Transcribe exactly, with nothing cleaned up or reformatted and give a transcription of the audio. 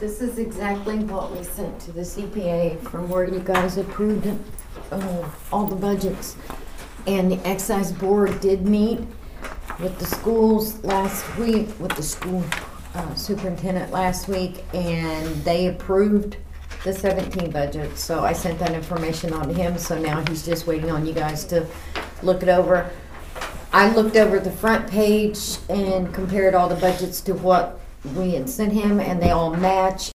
This is exactly what we sent to the C P A from where you guys approved uh, all the budgets. And the excise board did meet with the schools last week, with the school uh, superintendent last week, and they approved the seventeen budget. So I sent that information on to him, so now he's just waiting on you guys to look it over. I looked over the front page and compared all the budgets to what we had sent him, and they all match,